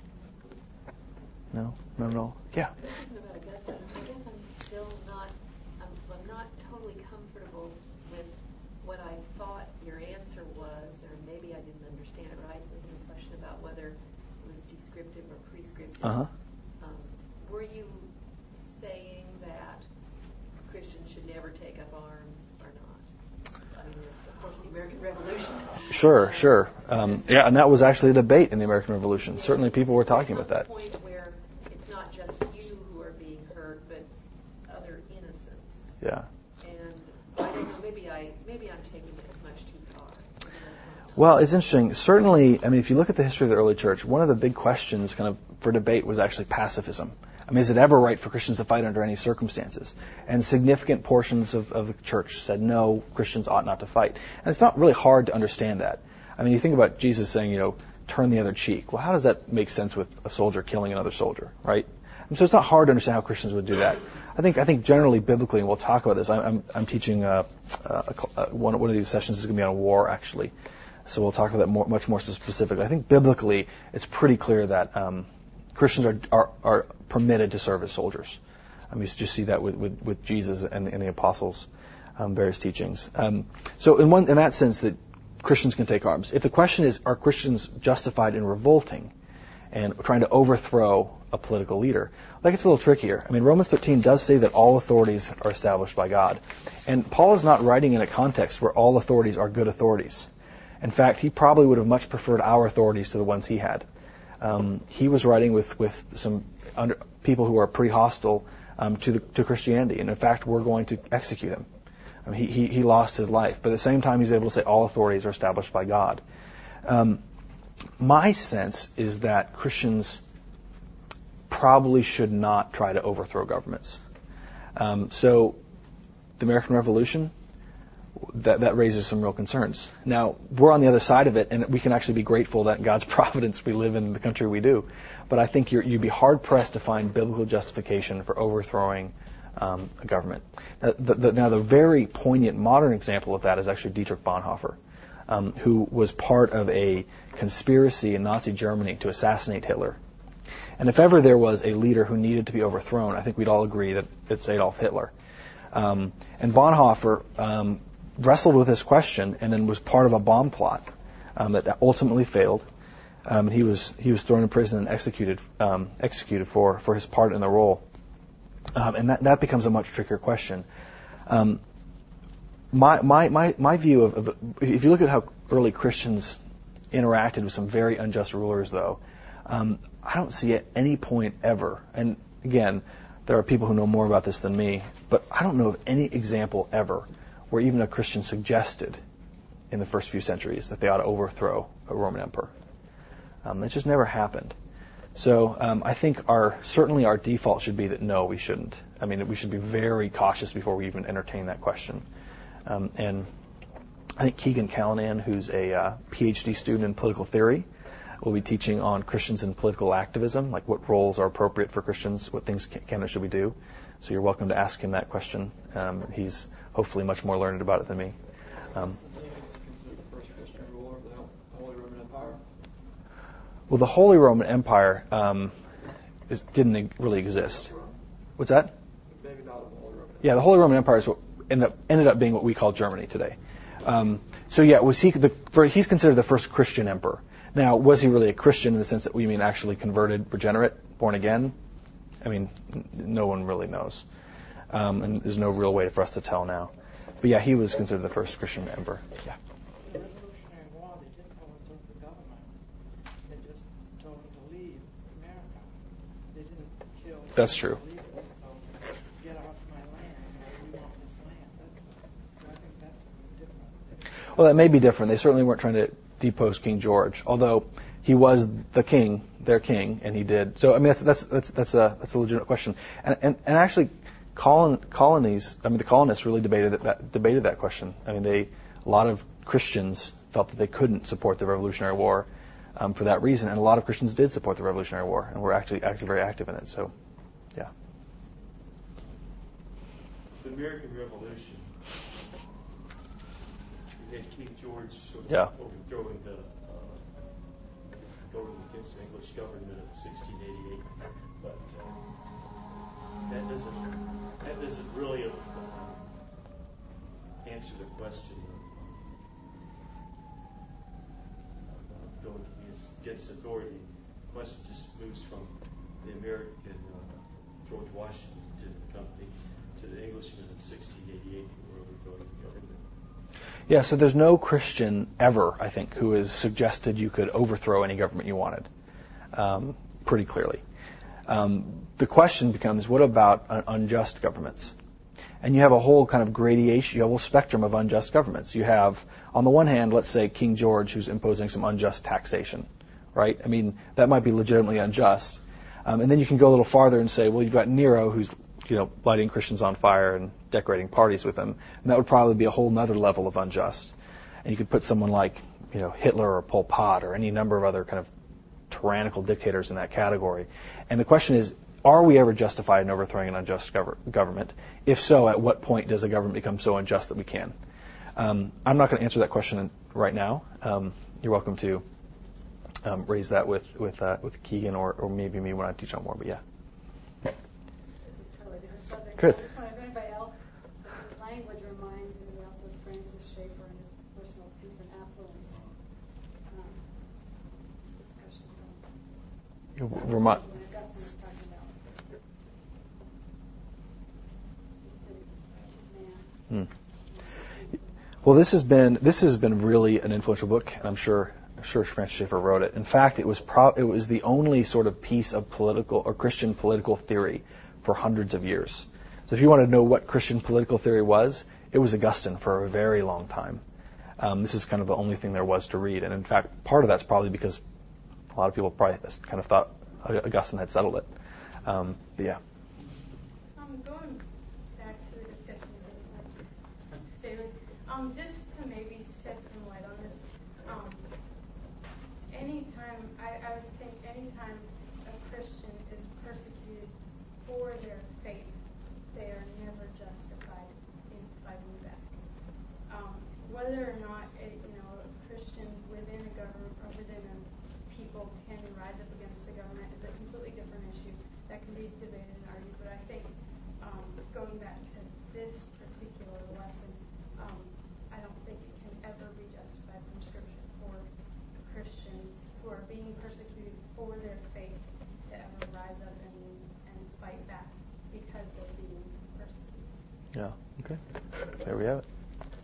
No? None at all? Yeah. This isn't about Augustine. I guess I'm still not, I'm, I'm not totally comfortable with what I thought your answer was, or maybe I didn't understand it right. There was a question about whether it was descriptive or prescriptive. Uh-huh. Um, were you saying that Christians should never take up arms or not? I mean, there's, of course, the American Revolution. Sure, sure. Um, yeah, and that was actually a debate in the American Revolution. Certainly people were talking about that. Point where it's not just you who are being hurt, but other innocents. Yeah. And I don't know, maybe, I, maybe I'm taking it much too far. Maybe that's not- Well, it's interesting. Certainly, I mean, if you look at the history of the early church, one of the big questions kind of for debate was actually pacifism. I mean, is it ever right for Christians to fight under any circumstances? And significant portions of, of the church said, no, Christians ought not to fight. And it's not really hard to understand that. I mean, you think about Jesus saying, you know, turn the other cheek. Well, how does that make sense with a soldier killing another soldier, right? And so it's not hard to understand how Christians would do that. I think, I think generally, biblically, and we'll talk about this, I'm, I'm, I'm teaching uh, uh, uh, one, one of these sessions is going to be on war, actually. So we'll talk about that more, much more specifically. I think biblically, it's pretty clear that um, Christians are, are, are permitted to serve as soldiers. I mean, you just see that with, with, with Jesus and, and the apostles' um, various teachings. Um, so in one, in that sense, that Christians can take arms. If the question is, are Christians justified in revolting and trying to overthrow a political leader, that gets a little trickier. I mean, Romans thirteen does say that all authorities are established by God. And Paul is not writing in a context where all authorities are good authorities. In fact, he probably would have much preferred our authorities to the ones he had. Um, he was writing with, with some under, people who are pretty hostile um, to, the, to Christianity, and in fact, we're going to execute him. I mean, he, he, he lost his life, but at the same time, he's able to say all authorities are established by God. Um, my sense is that Christians probably should not try to overthrow governments. Um, so, the American Revolution, that, that raises some real concerns. Now, we're on the other side of it, and we can actually be grateful that in God's providence we live in the country we do. But I think you're, you'd be hard-pressed to find biblical justification for overthrowing um, a government. Now the, the, now, the very poignant modern example of that is actually Dietrich Bonhoeffer, um, who was part of a conspiracy in Nazi Germany to assassinate Hitler. And if ever there was a leader who needed to be overthrown, I think we'd all agree that it's Adolf Hitler. Um, and Bonhoeffer um, wrestled with this question and then was part of a bomb plot um, that ultimately failed. Um, he was he was thrown in prison and executed um, executed for, for his part in the role. Um, and that, that becomes a much trickier question. Um, my, my, my, my view of, of, if you look at how early Christians interacted with some very unjust rulers, though, um, I don't see at any point ever, and again, there are people who know more about this than me, but I don't know of any example ever where even a Christian suggested in the first few centuries that they ought to overthrow a Roman emperor. Um, that just never happened. So um, I think our certainly our default should be that no, we shouldn't. I mean, we should be very cautious before we even entertain that question. Um, and I think Keegan Callanan, who's a uh, P H D student in political theory, will be teaching on Christians and political activism, like what roles are appropriate for Christians, what things can, can or should we do. So you're welcome to ask him that question. Um, he's hopefully much more learned about it than me. Um, Well, the Holy Roman Empire um, is, didn't really exist. What's that? Maybe not the Holy Roman Empire. Yeah, the Holy Roman Empire is what ended up, ended up being what we call Germany today. Um, so yeah, was he the? For, he's considered the first Christian emperor. Now, was he really a Christian in the sense that we mean actually converted, regenerate, born again? I mean, n- no one really knows, um, and there's no real way for us to tell now. But yeah, he was considered the first Christian emperor. Yeah. That's true. Well, that may be different. They certainly weren't trying to, depose King George, although he was the king, their king, and he did. So I mean, that's that's that's that's a that's a legitimate question. And and, and actually, colon, colonies, I mean, the colonists really debated that, that debated that question. I mean, they a lot of Christians felt that they couldn't support the Revolutionary War um, for that reason, and a lot of Christians did support the Revolutionary War and were actually actually very active in it. So, yeah. The American Revolution, we had King George sort of Yeah. overthrowing the uh, going against the English government of sixteen eighty-eight, but uh, that doesn't that doesn't really uh, answer the question of uh, going against, against authority. The question just moves from the American uh, George Washington Company to the Englishmen of sixteen eighty-eight who were overthrowing the government. Yeah, so there's no Christian ever, I think, who has suggested you could overthrow any government you wanted, um, pretty clearly. Um, the question becomes, what about uh, unjust governments? And you have a whole kind of gradation, you have a whole spectrum of unjust governments. You have, on the one hand, let's say King George, who's imposing some unjust taxation, right? I mean, that might be legitimately unjust. Um, and then you can go a little farther and say, well, you've got Nero, who's you know, lighting Christians on fire and decorating parties with them. And that would probably be a whole nother level of unjust. And you could put someone like, you know, Hitler or Pol Pot or any number of other kind of tyrannical dictators in that category. And the question is, are we ever justified in overthrowing an unjust gov- government? If so, at what point does a government become so unjust that we can? Um, I'm not going to answer that question right now. Um, you're welcome to um, raise that with with uh, with Keegan or, or maybe me when I teach on more. But yeah. Good. I just wonder if anybody else, this language reminds me also of Francis Schaeffer and his personal peace and affluence um, discussions on Remind. when Augustine was talking about the city man. Hmm. Well, this has been this has been really an influential book, and I'm sure I'm sure Francis Schaeffer wrote it. In fact, it was pro- it was the only sort of piece of political or Christian political theory for hundreds of years. So if you want to know what Christian political theory was, it was Augustine for a very long time. Um, this is kind of the only thing there was to read. And in fact, part of that's probably because a lot of people probably kind of thought Augustine had settled it. Um, but yeah. Um, going back to the discussion of Staley, um, just to maybe shed some light on this, um, anytime, I, I would think anytime a Christian is persecuted for their faith, they are never justified in fighting back. Um, whether or not a, you know, a Christian within a government or within a people can rise up against the government is a completely different issue that can be debated and argued. But I think um, going back to this particular lesson, um, I don't think it can ever be justified from Scripture for Christians who are being persecuted for their faith to ever rise up and, and fight back because they're being persecuted. Yeah. Okay. There we have it.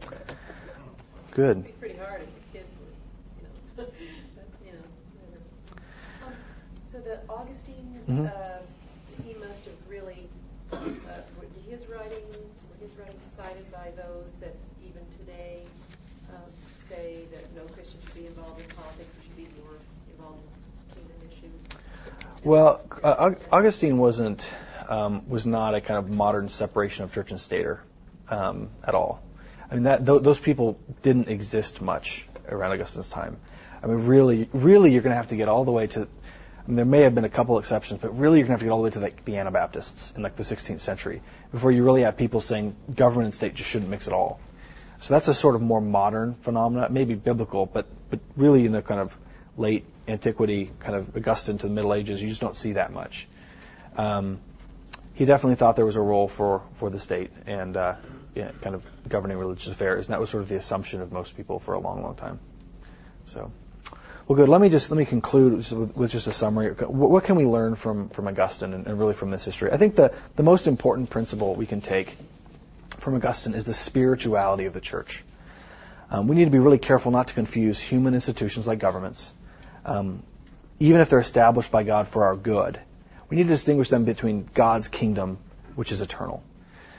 Good. It'd be pretty hard if the kids were, you know, but, you know, whatever. Um, so the Augustine, Mhm. uh, he must have really, uh, were his writings, were his writings cited by those that even today um, say that no Christian should be involved in politics, we should be more involved in kingdom issues? Well, uh, Augustine wasn't um, was not a kind of modern separation of church and stater um, at all. I mean, that th- those people didn't exist much around Augustine's time. I mean, really, really, you're going to have to get all the way to. I mean, there may have been a couple exceptions, but really, you're going to have to get all the way to like the Anabaptists in like the sixteenth century before you really have people saying government and state just shouldn't mix at all. So that's a sort of more modern phenomenon, maybe biblical, but but really in the kind of late antiquity, kind of Augustine to the Middle Ages, you just don't see that much. Um, he definitely thought there was a role for, for the state and uh, yeah, kind of governing religious affairs, and that was sort of the assumption of most people for a long, long time. So, well, good. Let me just let me conclude with, with just a summary. What, what can we learn from from Augustine and, and really from this history? I think the the most important principle we can take from Augustine is the spirituality of the church. Um, we need to be really careful not to confuse human institutions like governments, um, even if they're established by God for our good. We need to distinguish them between God's kingdom, which is eternal.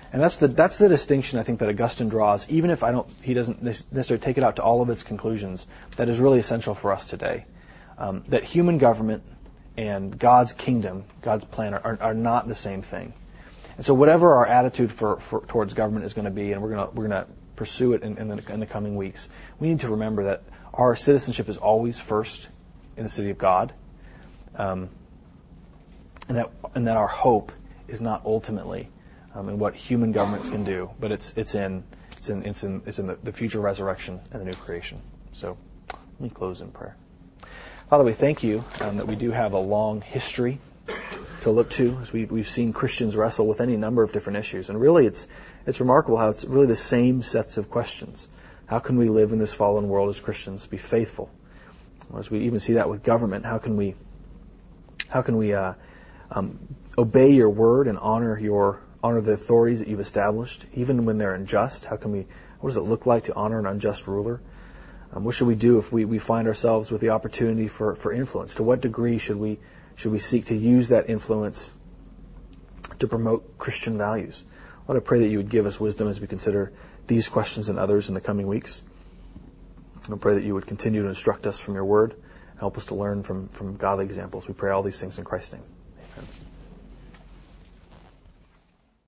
And that's the that's the distinction I think that Augustine draws. Even if I don't, he doesn't necessarily take it out to all of its conclusions. That is really essential for us today. Um, that human government and God's kingdom, God's plan, are, are not the same thing. And so, whatever our attitude for, for towards government is going to be, and we're going to we're going to pursue it in, in, the, in the coming weeks, we need to remember that our citizenship is always first in the city of God, um, and that and that our hope is not ultimately Um, and what human governments can do, but it's it's in it's in it's in it's in the, the future resurrection and the new creation. So let me close in prayer. Father, we thank you um, that we do have a long history to look to, as we we've seen Christians wrestle with any number of different issues, and really it's it's remarkable how it's really the same sets of questions. How can we live in this fallen world as Christians, be faithful? Or as we even see that with government, how can we how can we uh, um, obey your word and honor your honor the authorities that you've established, even when they're unjust? How can we, what does it look like to honor an unjust ruler? Um, what should we do if we, we find ourselves with the opportunity for, for influence? To what degree should we should we seek to use that influence to promote Christian values? Lord, I pray that you would give us wisdom as we consider these questions and others in the coming weeks. And I pray that you would continue to instruct us from your word, help us to learn from, from godly examples. We pray all these things in Christ's name. Amen.